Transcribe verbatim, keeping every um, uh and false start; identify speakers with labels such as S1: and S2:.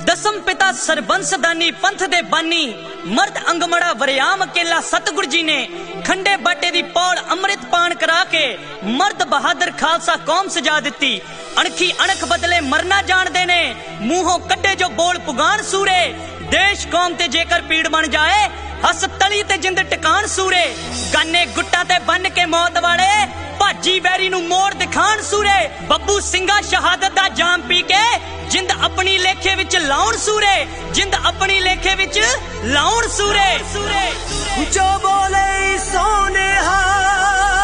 S1: दसम पिता सरबंस दानी पंथ दे बानी मर्द अंगमड़ा वरियाम अकेला सतगुर जी ने खंडे बाटे दी पौड़ अमृत पान करा के मर्द बहादुर खालसा कौम सजा दिती। अणखी अणख बदले मरना जानदे ने मूहों कड्डे जो बोल पुगान सूरे। देश कौम ते जेकर पीड़ बन जाए हस तली ते जिंद टिकान सूरे। गाने गुट्टा ते बन के मौत वाले भाजी वैरी नू मोड़ दिखान सूरे। बब्बू सिंघा शहादत दा जाम पी के जिंद अपनी लेखे विच लाउण सूरे। जिंद अपनी लेखे विच लाउण सूरे। जो बोले सोने हा